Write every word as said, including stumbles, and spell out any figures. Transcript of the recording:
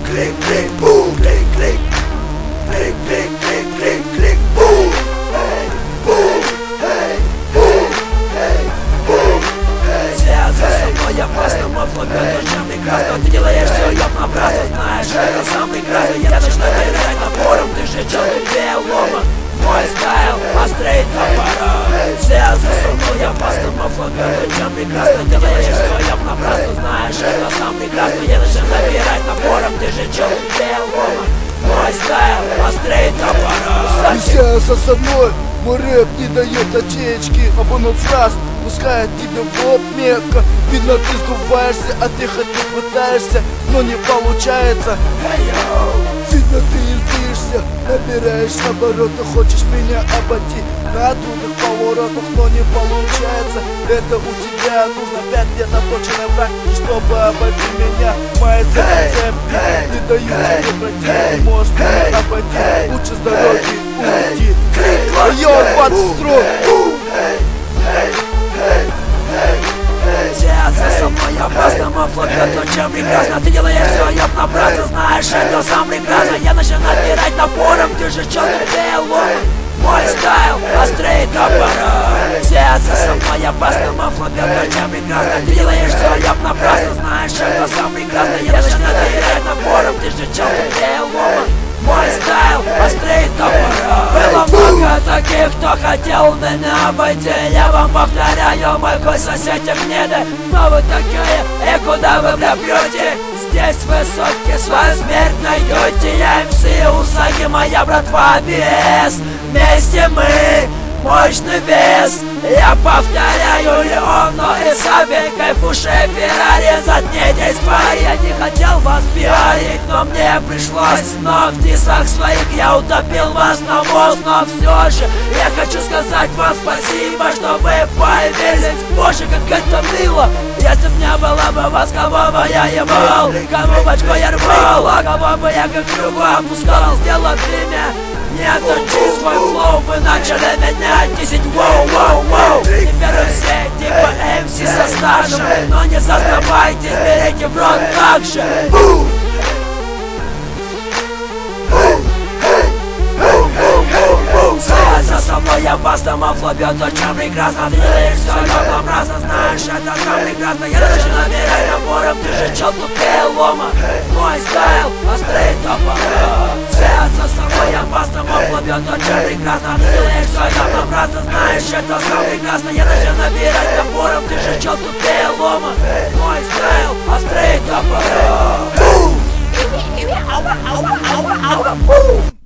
клик, клик, бум, клик, клик, клик, клик, клик, клик, клик, бум, эй, бум, эй, бум, эй, бум, эй. Сердце со мной опасно, мой флот очень прекрасно. Ты делаешь все, я напрасно, знаешь, это сам прекрасный. Я начинаю играть напором, ты же чё, ты перелома. Мой стайл, острей топора. Сердце со мной опасно, мой флот очень прекрасно. Делаешь все, я напрасно, знаешь, это сам прекрасно. Я начинаю набирать напором, ты же чё, ты перелома. Мой стайл, острей топора. Сердце со мной, мой рэп не дает отечки. Обманул фраз, пускает тебя в лоб мекко. Видно, ты сдуваешься, а ты хоть не пытаешься, но не получается. Видно, ты избишься, набираешь обороты, хочешь меня обойти на трудных поворотах, но не получается. Это у тебя нужно пять лет обученной практики, чтобы обойти меня. Мои цепи не дают тебе пройти, ты можешь меня обойти, лучше с дороги уйти. Район двадцать строк. Сердце со мной опасно, мой флот очень прекрасно. Ты делаешь все, я напрасно, знаешь, это сам прекрасно. Я начинаю набирать напором, ты же чё, ты перелом. Мой стайл, острей топора. Сердце со мной опасно, мой флот очень прекрасно. Ты делаешь все, я напрасно, знаешь, это сам прекрасно. Я начинаю набирать напором, ты же чё, ты перелом. Мой стайл, острей топора. Было много таких, кто хотел меня обойти. Я вам повторяю, мой хуй соседям не дай. Но вы такие, и куда вы припрете? Здесь высотки свою смерть найдете. Я эм си Усаги, моя братва би эс. Вместе мы, мощный вес. Я повторяю, Леоно и Саби, кайфуши Феррари. За дней действа я не хотел вас пиарить, но мне пришлось. Но в дисах своих я утопил вас на мост. Но все же я хочу сказать вам спасибо, что вы появились. Боже, как это мило. Если б не было бы вас, кого бы я ебал, кому в очко я рвал, а кого бы я как крюку опускал. Сделать имя, не оточи свой флоу. Вы начали меня десять, воу-воу-воу. Теперь все типа эм си со стажем, но не зазнавайтесь, берите в рот так же. Сердце со мной опасно, мой флот бьет очень прекрасно. Ты делаешь все, я напрасно, знаешь, это сам прекрасно. Я начну набирать напором, ты же чё, тут перелома. Мой стайл, острей топора. Сердце со мной опасно, мой флот бьет очень прекрасно. Ты делаешь все, я напрасно, знаешь, это сам прекрасно. Я начну набирать напором, ты же чё, тут перелома. Мой стайл, острей топора.